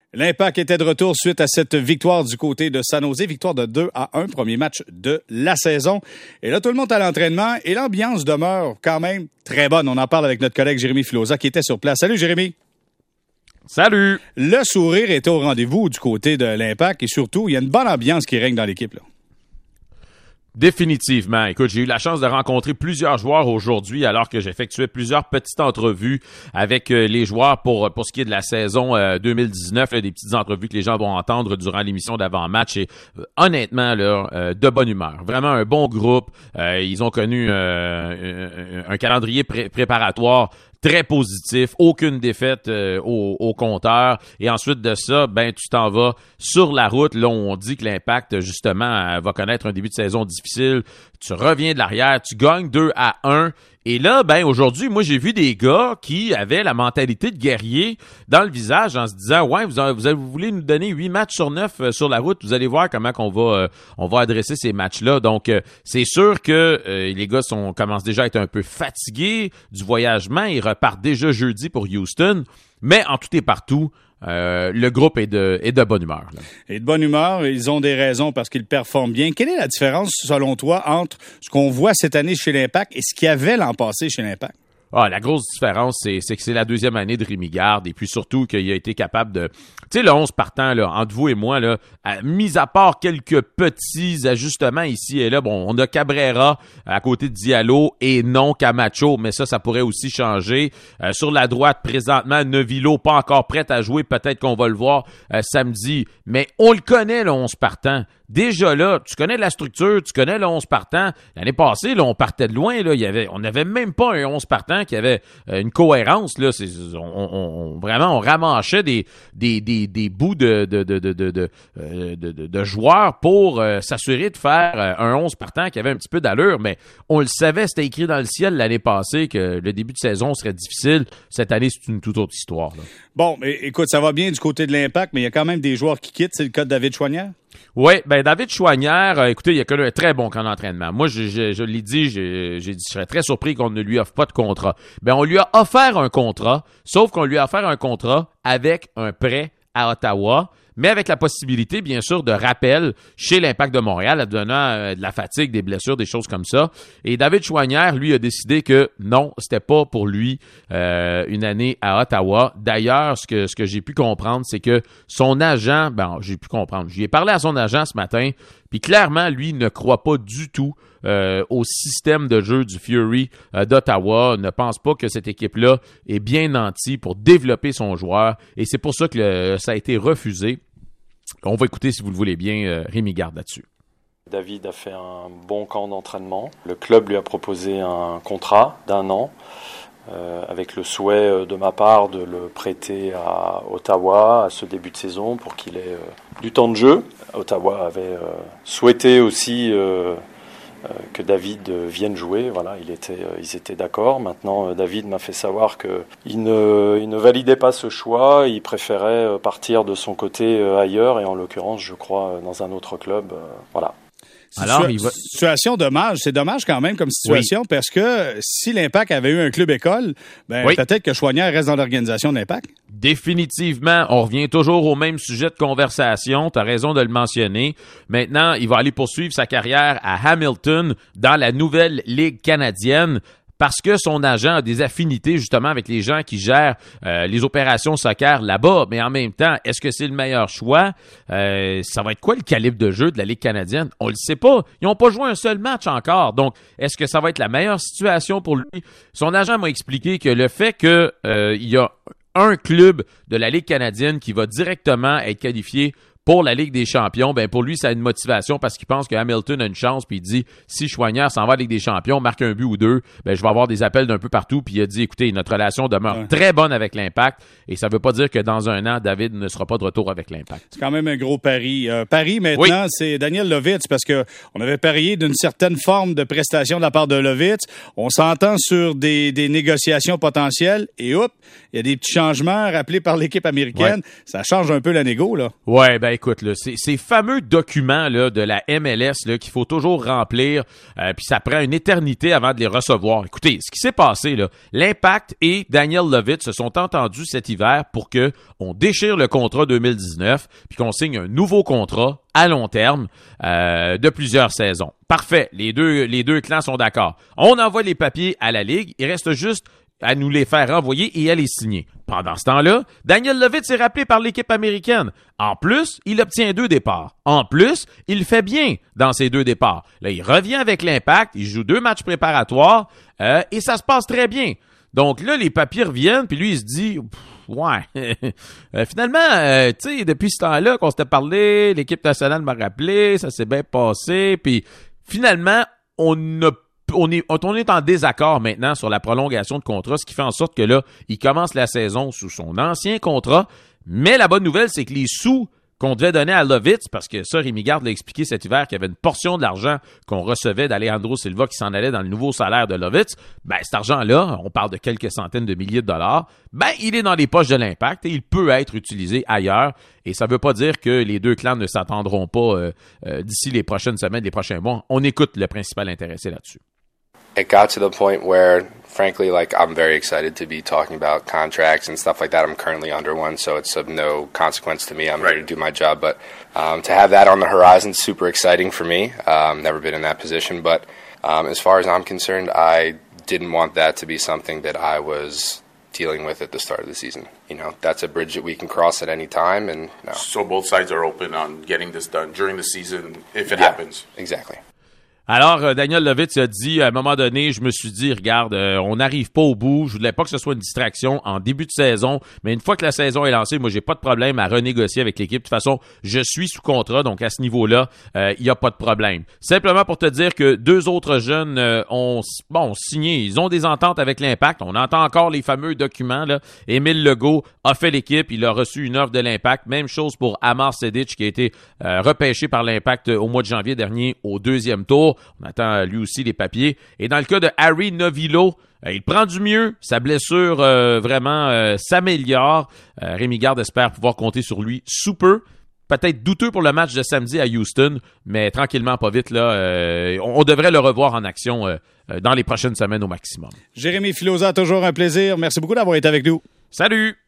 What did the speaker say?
L'Impact était de retour suite à cette victoire du côté de San Jose. Victoire de 2-1, premier match de la saison. Et là, tout le monde est à l'entraînement et l'ambiance demeure quand même très bonne. On en parle avec notre collègue Jérémy Filosa qui était sur place. Salut Jérémy! Salut! Le sourire était au rendez-vous du côté de l'Impact et surtout, il y a une bonne ambiance qui règne dans l'équipe, là. Définitivement. Écoute, j'ai eu la chance de rencontrer plusieurs joueurs aujourd'hui alors que j'effectuais plusieurs petites entrevues avec les joueurs pour ce qui est de la saison 2019, des petites entrevues que les gens vont entendre durant l'émission d'avant-match et honnêtement, là, de bonne humeur. Vraiment un bon groupe. Ils ont connu un calendrier préparatoire très positif, aucune défaite au compteur. Et ensuite de ça, ben tu t'en vas sur la route. Là, on dit que l'Impact, justement, va connaître un début de saison difficile. Tu reviens de l'arrière, tu gagnes 2-1. Et là, ben aujourd'hui, moi, j'ai vu des gars qui avaient la mentalité de guerrier dans le visage en se disant « Ouais, vous voulez nous donner 8 matchs sur 9 sur la route, vous allez voir comment on va adresser ces matchs-là. » Donc, c'est sûr que les gars commencent déjà à être un peu fatigués du voyagement. Ils repartent déjà jeudi pour Houston. Mais en tout et partout, le groupe est de bonne humeur. Là. Et de bonne humeur, ils ont des raisons parce qu'ils performent bien. Quelle est la différence, selon toi, entre ce qu'on voit cette année chez l'Impact et ce qu'il y avait l'an passé chez l'Impact? Ah, la grosse différence, c'est que c'est la deuxième année de Rémi Garde et puis surtout qu'il a été capable de... Tu sais, le 11 partant, là, entre vous et moi, là, mis à part quelques petits ajustements ici et là, bon, on a Cabrera à côté de Diallo et non Camacho, mais ça pourrait aussi changer. Sur la droite, présentement, Nevilo, pas encore prêt à jouer, peut-être qu'on va le voir samedi, mais on le connaît, le 11 partant. Déjà là, tu connais la structure, tu connais le 11 partant. L'année passée, là, on partait de loin. Là, on n'avait même pas un 11 partant qui avait une cohérence. Là, vraiment, on ramanchait des bouts de joueurs pour s'assurer de faire un 11 partant qui avait un petit peu d'allure. Mais on le savait, c'était écrit dans le ciel l'année passée que le début de saison serait difficile. Cette année, c'est une toute autre histoire. Là. Bon, mais écoute, ça va bien du côté de l'Impact, mais il y a quand même des joueurs qui quittent. C'est le cas de David Choinière? Oui, ben David Choinière, écoutez, il a connu un très bon camp d'entraînement. Moi, je l'ai dit, j'ai dit, je serais très surpris qu'on ne lui offre pas de contrat. Ben, on lui a offert un contrat, sauf qu'on lui a offert un contrat avec un prêt à Ottawa, mais avec la possibilité, bien sûr, de rappel chez l'Impact de Montréal, advenant de la fatigue, des blessures, des choses comme ça. Et David Choinière, lui, a décidé que non, c'était pas pour lui une année à Ottawa. D'ailleurs, ce que j'ai pu comprendre, c'est que son agent, j'ai pu comprendre. J'y ai parlé à son agent ce matin, puis clairement, lui, ne croit pas du tout au système de jeu du Fury d'Ottawa, ne pense pas que cette équipe-là est bien nantie pour développer son joueur, et c'est pour ça que ça a été refusé. On va écouter, si vous le voulez bien, Rémi Garde là-dessus. David a fait un bon camp d'entraînement. Le club lui a proposé un contrat d'1 an, avec le souhait de ma part de le prêter à Ottawa à ce début de saison pour qu'il ait du temps de jeu. Ottawa avait souhaité aussi que David vienne jouer. Voilà, ils étaient d'accord. Maintenant, David m'a fait savoir qu'il ne validait pas ce choix. Il préférait partir de son côté ailleurs et en l'occurrence, je crois, dans un autre club. Voilà. Alors, situation dommage. C'est dommage quand même comme situation parce que si l'Impact avait eu un club école, peut-être que Choinière reste dans l'organisation de l'Impact. Définitivement, on revient toujours au même sujet de conversation. Tu as raison de le mentionner. Maintenant, il va aller poursuivre sa carrière à Hamilton dans la nouvelle Ligue canadienne. Parce que son agent a des affinités justement avec les gens qui gèrent les opérations soccer là-bas. Mais en même temps, est-ce que c'est le meilleur choix? Ça va être quoi le calibre de jeu de la Ligue canadienne? On le sait pas. Ils n'ont pas joué un seul match encore. Donc, est-ce que ça va être la meilleure situation pour lui? Son agent m'a expliqué que le fait que il y a un club de la Ligue canadienne qui va directement être qualifié pour la Ligue des champions, ben pour lui, ça a une motivation parce qu'il pense que Hamilton a une chance, puis il dit, si Choinière s'en va à la Ligue des champions, marque un but ou deux, ben je vais avoir des appels d'un peu partout, puis il a dit, écoutez, notre relation demeure très bonne avec l'Impact, et ça veut pas dire que dans un an, David ne sera pas de retour avec l'Impact. C'est quand même un gros pari. Pari, maintenant, c'est Daniel Lovitz, parce que on avait parié d'une certaine forme de prestation de la part de Lovitz. On s'entend sur des négociations potentielles, et hop, il y a des petits changements rappelés par l'équipe américaine. Ça change un peu la négo, là. Ouais, ben écoute, là, ces fameux documents là, de la MLS là, qu'il faut toujours remplir, puis ça prend une éternité avant de les recevoir. Écoutez, ce qui s'est passé, là, l'Impact et Daniel Lovitz se sont entendus cet hiver pour que on déchire le contrat 2019 puis qu'on signe un nouveau contrat à long terme de plusieurs saisons. Parfait, les deux clans sont d'accord. On envoie les papiers à la Ligue, il reste juste à nous les faire renvoyer et à les signer. Pendant ce temps-là, Daniel Lovitz est rappelé par l'équipe américaine. En plus, il obtient 2 départs. En plus, il fait bien dans ces 2 départs. Là, il revient avec l'Impact, il joue 2 matchs préparatoires et ça se passe très bien. Donc là, les papiers reviennent, puis lui, il se dit... Ouais. Finalement, tu sais, depuis ce temps-là qu'on s'était parlé, l'équipe nationale m'a rappelé, ça s'est bien passé, puis finalement, on est en désaccord maintenant sur la prolongation de contrat, ce qui fait en sorte que là, il commence la saison sous son ancien contrat, mais la bonne nouvelle, c'est que les sous qu'on devait donner à Lovitz, parce que ça, Rémi Garde l'a expliqué cet hiver qu'il y avait une portion de l'argent qu'on recevait d'Alejandro Silva qui s'en allait dans le nouveau salaire de Lovitz, ben cet argent-là, on parle de quelques centaines de milliers de dollars, ben il est dans les poches de l'Impact et il peut être utilisé ailleurs. Et ça veut pas dire que les deux clans ne s'attendront pas d'ici les prochaines semaines, les prochains mois. On écoute le principal intéressé là-dessus. It got to the point where, frankly, like, I'm very excited to be talking about contracts and stuff like that. I'm currently under one, so it's of no consequence to me. I'm ready to do my job. But to have that on the horizon is super exciting for me. Never been in that position. But as far as I'm concerned, I didn't want that to be something that I was dealing with at the start of the season. You know, that's a bridge that we can cross at any time. And no. So both sides are open on getting this done during the season if it happens. Exactly. Alors, Daniel Lovitz a dit, à un moment donné, je me suis dit, regarde, on n'arrive pas au bout, je voulais pas que ce soit une distraction en début de saison, mais une fois que la saison est lancée, moi, j'ai pas de problème à renégocier avec l'équipe. De toute façon, je suis sous contrat, donc à ce niveau-là, il y a pas de problème. Simplement pour te dire que 2 autres jeunes ont signé, ils ont des ententes avec l'Impact. On entend encore les fameux documents, là. Émile Legault a fait l'équipe, il a reçu une offre de l'Impact. Même chose pour Amar Sedic, qui a été repêché par l'Impact au mois de janvier dernier au 2e tour. On attend lui aussi les papiers. Et dans le cas de Harry Novillo, il prend du mieux. Sa blessure vraiment s'améliore. Rémi Garde espère pouvoir compter sur lui sous peu. Peut-être douteux pour le match de samedi à Houston, mais tranquillement, pas vite, là, on devrait le revoir en action dans les prochaines semaines au maximum. Jérémy Filosa, toujours un plaisir. Merci beaucoup d'avoir été avec nous. Salut!